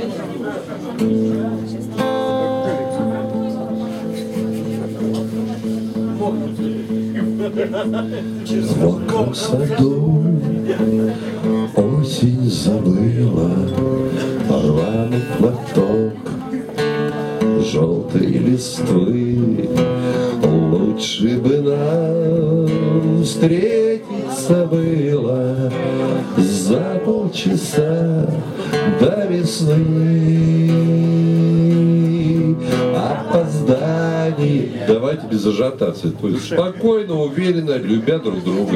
Вокруг саду осень забыла рваный платок желтой листвы. Лучше бы нам встретиться было за полчаса до весны. Опозданий. Давайте без ажиотации, то есть спокойно, уверенно, любя друг друга.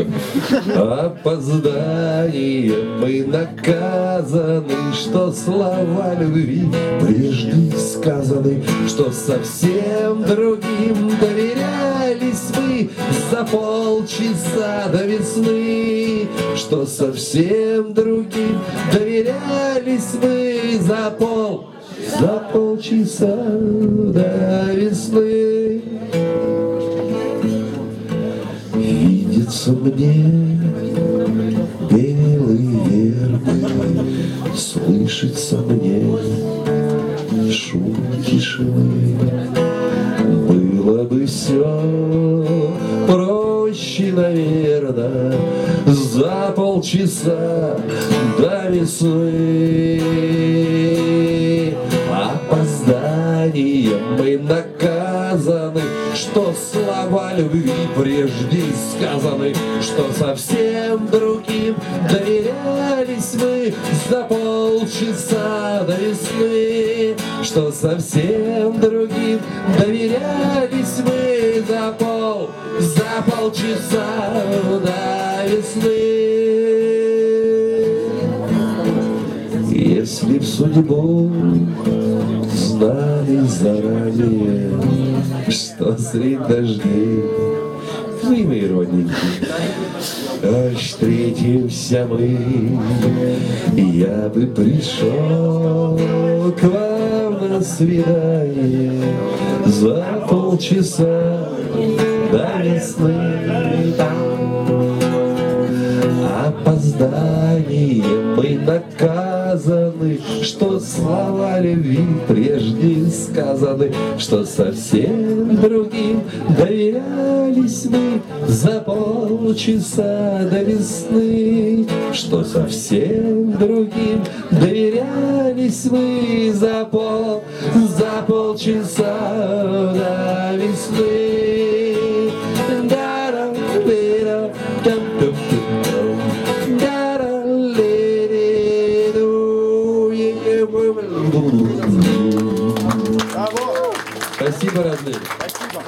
Опозданием мы наказаны, что слова любви прежде сказаны, что совсем другим доверялись мы за полчаса до весны, что совсем другим доверялись мы за полчаса до весны. Видится мне белые вербы, слышится мне шум тишины. Было бы все проще, наверное, за полчаса до весны. Опозданием мы наказаны, что слова любви прежде сказаны, что совсем другим доверялись мы за полчаса до весны, что совсем другим доверялись мы за полчаса до весны. Если б судьбу знали заранее, что средь дождей, вы мои родненькие, встретимся мы, я бы пришел к вам на свидание за полчаса до весны. Опозданием мы наказаны, что слова любви прежде сказаны, что совсем другим доверялись мы за полчаса до весны, что совсем другим доверялись мы за полчаса до весны. Спасибо, родные.